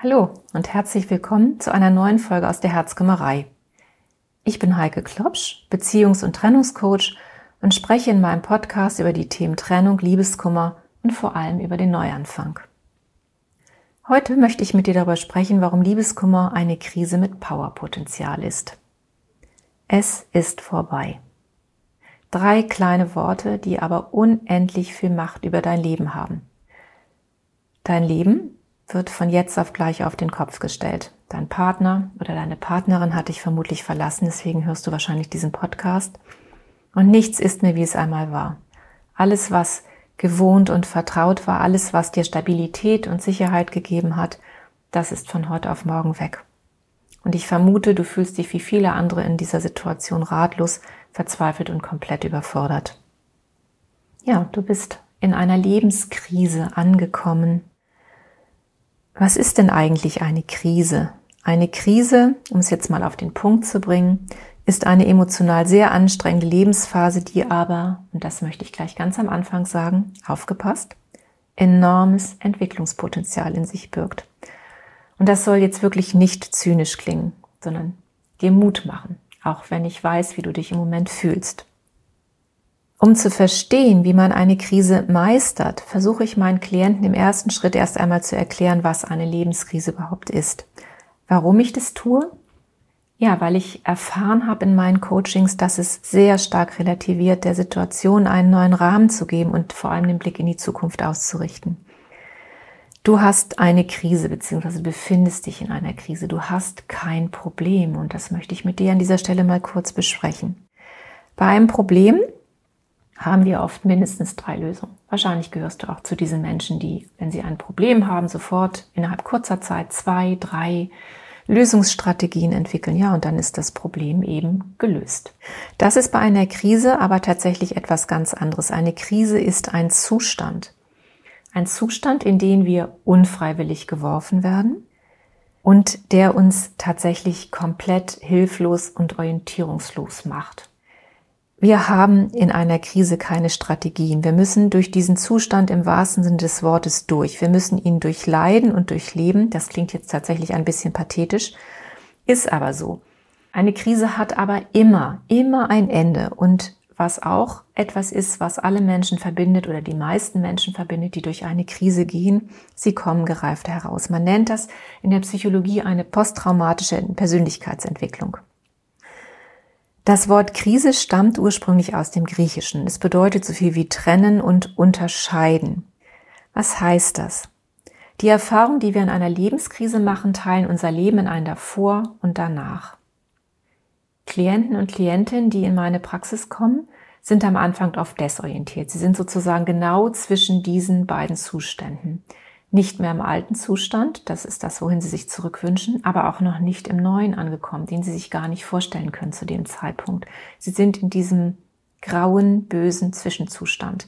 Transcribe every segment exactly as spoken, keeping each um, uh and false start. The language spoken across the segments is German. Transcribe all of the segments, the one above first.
Hallo und herzlich willkommen zu einer neuen Folge aus der Herzkümmerei. Ich bin Heike Klopsch, Beziehungs- und Trennungscoach und spreche in meinem Podcast über die Themen Trennung, Liebeskummer und vor allem über den Neuanfang. Heute möchte ich mit dir darüber sprechen, warum Liebeskummer eine Krise mit Powerpotenzial ist. Es ist vorbei. Drei kleine Worte, die aber unendlich viel Macht über dein Leben haben. Dein Leben wird von jetzt auf gleich auf den Kopf gestellt. Dein Partner oder deine Partnerin hat dich vermutlich verlassen, deswegen hörst du wahrscheinlich diesen Podcast. Und nichts ist mehr, wie es einmal war. Alles, was gewohnt und vertraut war, alles, was dir Stabilität und Sicherheit gegeben hat, das ist von heute auf morgen weg. Und ich vermute, du fühlst dich wie viele andere in dieser Situation ratlos, verzweifelt und komplett überfordert. Ja, du bist in einer Lebenskrise angekommen. Was ist denn eigentlich eine Krise? Eine Krise, um es jetzt mal auf den Punkt zu bringen, ist eine emotional sehr anstrengende Lebensphase, die aber, und das möchte ich gleich ganz am Anfang sagen, aufgepasst, enormes Entwicklungspotenzial in sich birgt. Und das soll jetzt wirklich nicht zynisch klingen, sondern dir Mut machen, auch wenn ich weiß, wie du dich im Moment fühlst. Um zu verstehen, wie man eine Krise meistert, versuche ich meinen Klienten im ersten Schritt erst einmal zu erklären, was eine Lebenskrise überhaupt ist. Warum ich das tue? Ja, weil ich erfahren habe in meinen Coachings, dass es sehr stark relativiert, der Situation einen neuen Rahmen zu geben und vor allem den Blick in die Zukunft auszurichten. Du hast eine Krise bzw. befindest dich in einer Krise. Du hast kein Problem und das möchte ich mit dir an dieser Stelle mal kurz besprechen. Bei einem Problem haben wir oft mindestens drei Lösungen. Wahrscheinlich gehörst du auch zu diesen Menschen, die, wenn sie ein Problem haben, sofort innerhalb kurzer Zeit zwei, drei Lösungsstrategien entwickeln. Ja, und dann ist das Problem eben gelöst. Das ist bei einer Krise aber tatsächlich etwas ganz anderes. Eine Krise ist ein Zustand. Ein Zustand, in den wir unfreiwillig geworfen werden und der uns tatsächlich komplett hilflos und orientierungslos macht. Wir haben in einer Krise keine Strategien. Wir müssen durch diesen Zustand im wahrsten Sinne des Wortes durch. Wir müssen ihn durchleiden und durchleben. Das klingt jetzt tatsächlich ein bisschen pathetisch, ist aber so. Eine Krise hat aber immer, immer ein Ende. Und was auch etwas ist, was alle Menschen verbindet oder die meisten Menschen verbindet, die durch eine Krise gehen, sie kommen gereift heraus. Man nennt das in der Psychologie eine posttraumatische Persönlichkeitsentwicklung. Das Wort Krise stammt ursprünglich aus dem Griechischen. Es bedeutet so viel wie trennen und unterscheiden. Was heißt das? Die Erfahrungen, die wir in einer Lebenskrise machen, teilen unser Leben in ein Davor und Danach. Klienten und Klientinnen, die in meine Praxis kommen, sind am Anfang oft desorientiert. Sie sind sozusagen genau zwischen diesen beiden Zuständen. Nicht mehr im alten Zustand, das ist das, wohin sie sich zurückwünschen, aber auch noch nicht im neuen angekommen, den sie sich gar nicht vorstellen können zu dem Zeitpunkt. Sie sind in diesem grauen, bösen Zwischenzustand.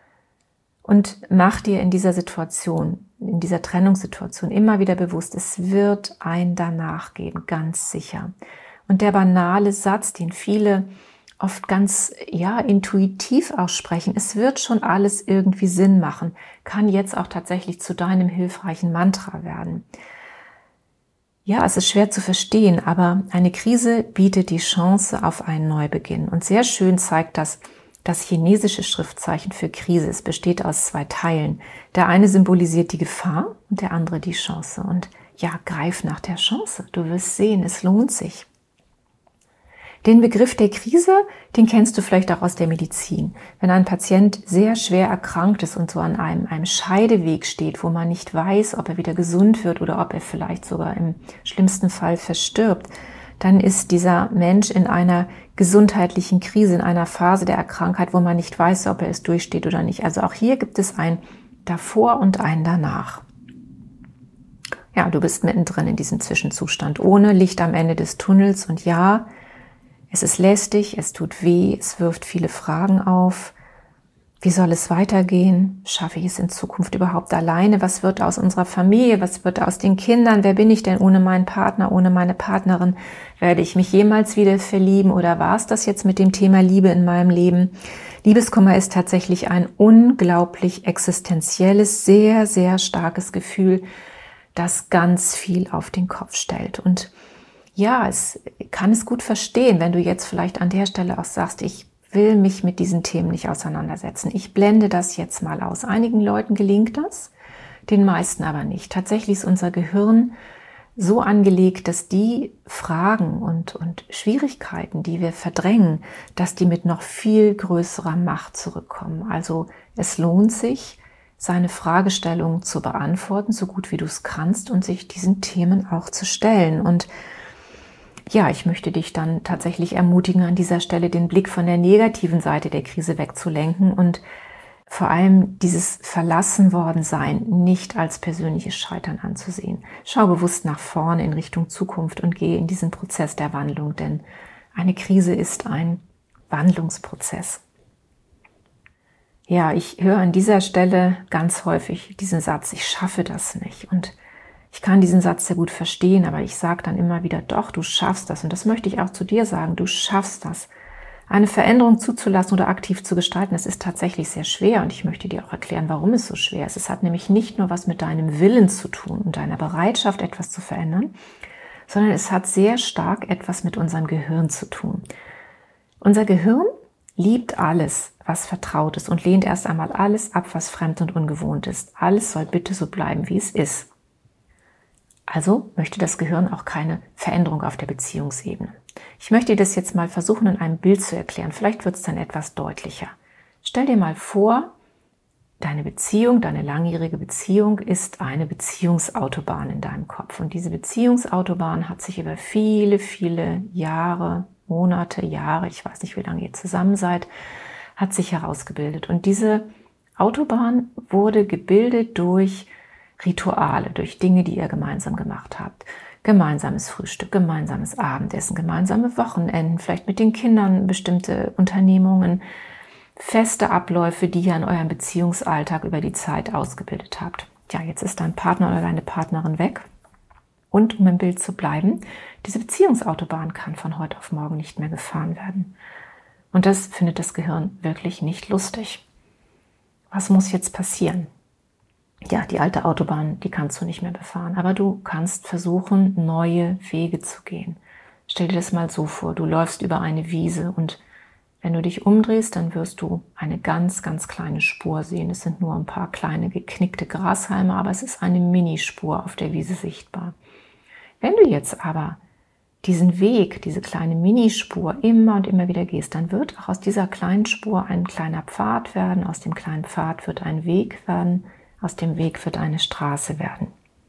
Und mach dir in dieser Situation, in dieser Trennungssituation immer wieder bewusst, es wird ein Danach geben, ganz sicher. Und der banale Satz, den viele oft ganz ja intuitiv aussprechen, es wird schon alles irgendwie Sinn machen, kann jetzt auch tatsächlich zu deinem hilfreichen Mantra werden. Ja, es ist schwer zu verstehen, aber eine Krise bietet die Chance auf einen Neubeginn. Und sehr schön zeigt das das chinesische Schriftzeichen für Krise. Es besteht aus zwei Teilen. Der eine symbolisiert die Gefahr und der andere die Chance. Und ja, greif nach der Chance. Du wirst sehen, es lohnt sich. Den Begriff der Krise, den kennst du vielleicht auch aus der Medizin. Wenn ein Patient sehr schwer erkrankt ist und so an einem, einem Scheideweg steht, wo man nicht weiß, ob er wieder gesund wird oder ob er vielleicht sogar im schlimmsten Fall verstirbt, dann ist dieser Mensch in einer gesundheitlichen Krise, in einer Phase der Krankheit, wo man nicht weiß, ob er es durchsteht oder nicht. Also auch hier gibt es ein Davor und ein Danach. Ja, du bist mittendrin in diesem Zwischenzustand, ohne Licht am Ende des Tunnels und ja, es ist lästig, es tut weh, es wirft viele Fragen auf. Wie soll es weitergehen? Schaffe ich es in Zukunft überhaupt alleine? Was wird aus unserer Familie? Was wird aus den Kindern? Wer bin ich denn ohne meinen Partner, ohne meine Partnerin? Werde ich mich jemals wieder verlieben oder war es das jetzt mit dem Thema Liebe in meinem Leben? Liebeskummer ist tatsächlich ein unglaublich existenzielles, sehr, sehr starkes Gefühl, das ganz viel auf den Kopf stellt. Und ja, es kann es gut verstehen, wenn du jetzt vielleicht an der Stelle auch sagst, ich will mich mit diesen Themen nicht auseinandersetzen. Ich blende das jetzt mal aus. Einigen Leuten gelingt das, den meisten aber nicht. Tatsächlich ist unser Gehirn so angelegt, dass die Fragen und, und Schwierigkeiten, die wir verdrängen, dass die mit noch viel größerer Macht zurückkommen. Also es lohnt sich, seine Fragestellungen zu beantworten, so gut wie du es kannst, und sich diesen Themen auch zu stellen. Und ja, ich möchte dich dann tatsächlich ermutigen, an dieser Stelle den Blick von der negativen Seite der Krise wegzulenken und vor allem dieses Verlassenwordensein nicht als persönliches Scheitern anzusehen. Schau bewusst nach vorne in Richtung Zukunft und gehe in diesen Prozess der Wandlung, denn eine Krise ist ein Wandlungsprozess. Ja, ich höre an dieser Stelle ganz häufig diesen Satz, ich schaffe das nicht. Und ich kann diesen Satz sehr gut verstehen, aber ich sage dann immer wieder, doch, du schaffst das. Und das möchte ich auch zu dir sagen, du schaffst das. Eine Veränderung zuzulassen oder aktiv zu gestalten, das ist tatsächlich sehr schwer. Und ich möchte dir auch erklären, warum es so schwer ist. Es hat nämlich nicht nur was mit deinem Willen zu tun und deiner Bereitschaft, etwas zu verändern, sondern es hat sehr stark etwas mit unserem Gehirn zu tun. Unser Gehirn liebt alles, was vertraut ist, und lehnt erst einmal alles ab, was fremd und ungewohnt ist. Alles soll bitte so bleiben, wie es ist. Also möchte das Gehirn auch keine Veränderung auf der Beziehungsebene. Ich möchte dir das jetzt mal versuchen, in einem Bild zu erklären. Vielleicht wird es dann etwas deutlicher. Stell dir mal vor, deine Beziehung, deine langjährige Beziehung ist eine Beziehungsautobahn in deinem Kopf. Und diese Beziehungsautobahn hat sich über viele, viele Jahre, Monate, Jahre, ich weiß nicht, wie lange ihr zusammen seid, hat sich herausgebildet. Und diese Autobahn wurde gebildet durch Rituale, durch Dinge, die ihr gemeinsam gemacht habt. Gemeinsames Frühstück, gemeinsames Abendessen, gemeinsame Wochenenden, vielleicht mit den Kindern bestimmte Unternehmungen, feste Abläufe, die ihr in eurem Beziehungsalltag über die Zeit ausgebildet habt. Ja, jetzt ist dein Partner oder deine Partnerin weg. Und um im Bild zu bleiben, diese Beziehungsautobahn kann von heute auf morgen nicht mehr gefahren werden. Und das findet das Gehirn wirklich nicht lustig. Was muss jetzt passieren? Ja, die alte Autobahn, die kannst du nicht mehr befahren, aber du kannst versuchen, neue Wege zu gehen. Stell dir das mal so vor, du läufst über eine Wiese und wenn du dich umdrehst, dann wirst du eine ganz, ganz kleine Spur sehen. Es sind nur ein paar kleine geknickte Grashalme, aber es ist eine Minispur auf der Wiese sichtbar. Wenn du jetzt aber diesen Weg, diese kleine Minispur immer und immer wieder gehst, dann wird auch aus dieser kleinen Spur ein kleiner Pfad werden, aus dem kleinen Pfad wird ein Weg werden, aus dem Weg wird eine Straße werden.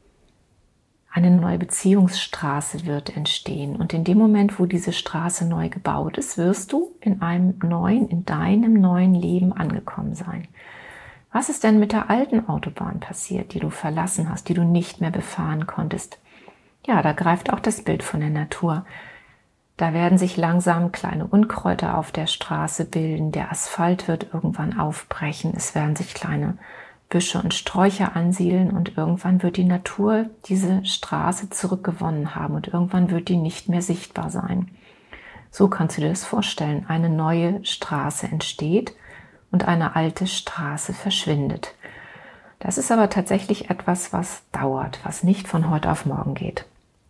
Eine neue Beziehungsstraße wird entstehen. Und in dem Moment, wo diese Straße neu gebaut ist, wirst du in einem neuen, in deinem neuen Leben angekommen sein. Was ist denn mit der alten Autobahn passiert, die du verlassen hast, die du nicht mehr befahren konntest? Ja, da greift auch das Bild von der Natur. Da werden sich langsam kleine Unkräuter auf der Straße bilden. Der Asphalt wird irgendwann aufbrechen. Es werden sich kleine Büsche und Sträucher ansiedeln und irgendwann wird die Natur diese Straße zurückgewonnen haben und irgendwann wird die nicht mehr sichtbar sein. So kannst du dir das vorstellen. Eine neue Straße entsteht und eine alte Straße verschwindet. Das ist aber tatsächlich etwas, was dauert, was nicht von heute auf morgen geht.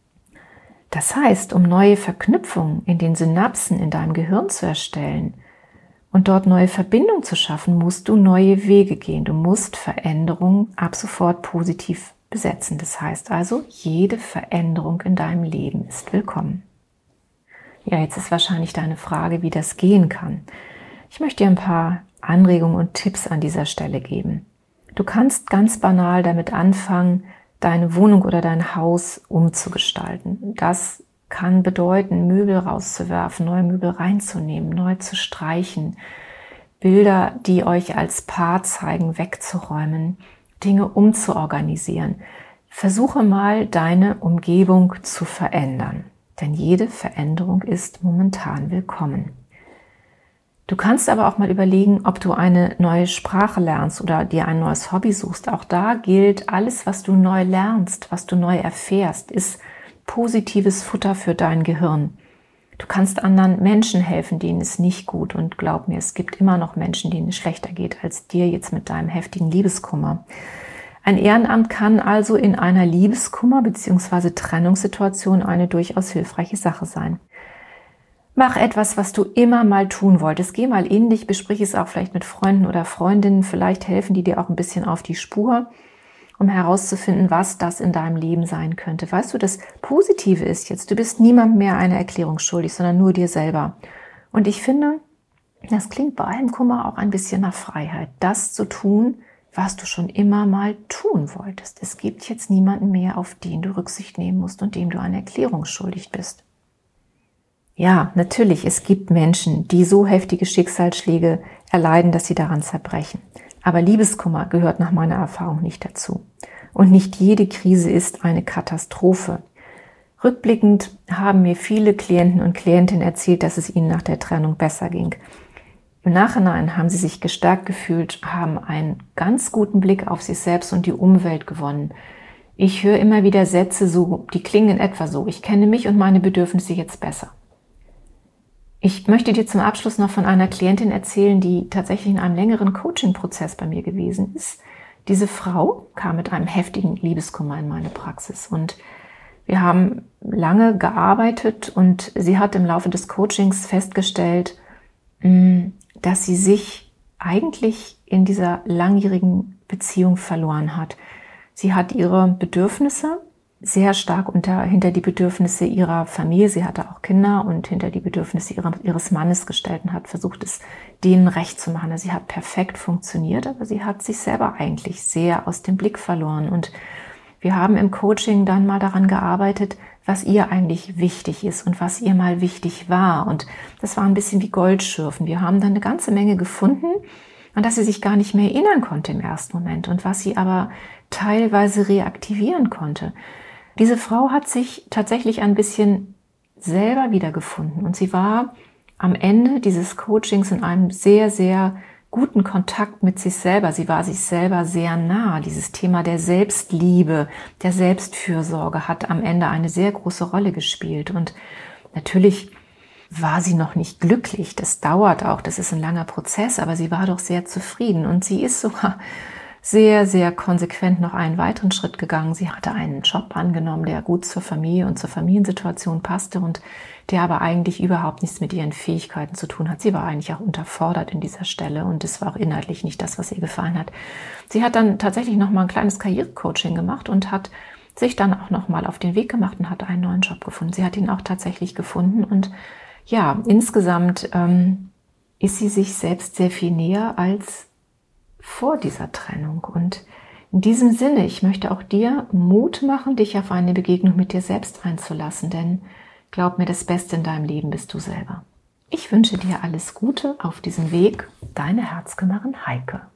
Das heißt, um neue Verknüpfungen in den Synapsen in deinem Gehirn zu erstellen, und dort neue Verbindungen zu schaffen, musst du neue Wege gehen. Du musst Veränderungen ab sofort positiv besetzen. Das heißt also, jede Veränderung in deinem Leben ist willkommen. Ja, jetzt ist wahrscheinlich deine Frage, wie das gehen kann. Ich möchte dir ein paar Anregungen und Tipps an dieser Stelle geben. Du kannst ganz banal damit anfangen, deine Wohnung oder dein Haus umzugestalten. Das kann bedeuten, Möbel rauszuwerfen, neue Möbel reinzunehmen, neu zu streichen, Bilder, die euch als Paar zeigen, wegzuräumen, Dinge umzuorganisieren. Versuche mal, deine Umgebung zu verändern, denn jede Veränderung ist momentan willkommen. Du kannst aber auch mal überlegen, ob du eine neue Sprache lernst oder dir ein neues Hobby suchst. Auch da gilt, alles, was du neu lernst, was du neu erfährst, ist positives Futter für dein Gehirn. Du kannst anderen Menschen helfen, denen es nicht gut, und glaub mir, es gibt immer noch Menschen, denen es schlechter geht als dir jetzt mit deinem heftigen Liebeskummer. Ein Ehrenamt kann also in einer Liebeskummer- bzw. Trennungssituation eine durchaus hilfreiche Sache sein. Mach etwas, was du immer mal tun wolltest. Geh mal in dich, besprich es auch vielleicht mit Freunden oder Freundinnen. Vielleicht helfen die dir auch ein bisschen auf die Spur, um herauszufinden, was das in deinem Leben sein könnte. Weißt du, das Positive ist jetzt, du bist niemandem mehr eine Erklärung schuldig, sondern nur dir selber. Und ich finde, das klingt bei allem Kummer auch ein bisschen nach Freiheit, das zu tun, was du schon immer mal tun wolltest. Es gibt jetzt niemanden mehr, auf den du Rücksicht nehmen musst und dem du eine Erklärung schuldig bist. Ja, natürlich, es gibt Menschen, die so heftige Schicksalsschläge erleiden, dass sie daran zerbrechen. Aber Liebeskummer gehört nach meiner Erfahrung nicht dazu. Und nicht jede Krise ist eine Katastrophe. Rückblickend haben mir viele Klienten und Klientinnen erzählt, dass es ihnen nach der Trennung besser ging. Im Nachhinein haben sie sich gestärkt gefühlt, haben einen ganz guten Blick auf sich selbst und die Umwelt gewonnen. Ich höre immer wieder Sätze, so, die klingen in etwa so: Ich kenne mich und meine Bedürfnisse jetzt besser. Ich möchte dir zum Abschluss noch von einer Klientin erzählen, die tatsächlich in einem längeren Coaching-Prozess bei mir gewesen ist. Diese Frau kam mit einem heftigen Liebeskummer in meine Praxis und wir haben lange gearbeitet und sie hat im Laufe des Coachings festgestellt, dass sie sich eigentlich in dieser langjährigen Beziehung verloren hat. Sie hat ihre Bedürfnisse sehr stark unter, hinter die Bedürfnisse ihrer Familie, sie hatte auch Kinder, und hinter die Bedürfnisse ihrer, ihres Mannes gestellt und hat versucht, es denen recht zu machen. Sie hat perfekt funktioniert, aber sie hat sich selber eigentlich sehr aus dem Blick verloren. Und wir haben im Coaching dann mal daran gearbeitet, was ihr eigentlich wichtig ist und was ihr mal wichtig war. Und das war ein bisschen wie Goldschürfen. Wir haben dann eine ganze Menge gefunden, an das sie sich gar nicht mehr erinnern konnte im ersten Moment und was sie aber teilweise reaktivieren konnte. Diese Frau hat sich tatsächlich ein bisschen selber wiedergefunden und sie war am Ende dieses Coachings in einem sehr, sehr guten Kontakt mit sich selber. Sie war sich selber sehr nah. Dieses Thema der Selbstliebe, der Selbstfürsorge hat am Ende eine sehr große Rolle gespielt. Und natürlich war sie noch nicht glücklich. Das dauert auch, das ist ein langer Prozess, aber sie war doch sehr zufrieden und sie ist sogar sehr, sehr konsequent noch einen weiteren Schritt gegangen. Sie hatte einen Job angenommen, der gut zur Familie und zur Familiensituation passte und der aber eigentlich überhaupt nichts mit ihren Fähigkeiten zu tun hat. Sie war eigentlich auch unterfordert in dieser Stelle und es war auch inhaltlich nicht das, was ihr gefallen hat. Sie hat dann tatsächlich noch mal ein kleines Karrierecoaching gemacht und hat sich dann auch noch mal auf den Weg gemacht und hat einen neuen Job gefunden. Sie hat ihn auch tatsächlich gefunden und ja, insgesamt ähm, ist sie sich selbst sehr viel näher als vor dieser Trennung. Und in diesem Sinne, ich möchte auch dir Mut machen, dich auf eine Begegnung mit dir selbst einzulassen, denn glaub mir, das Beste in deinem Leben bist du selber. Ich wünsche dir alles Gute auf diesem Weg. Deine Herzkümmerin Heike.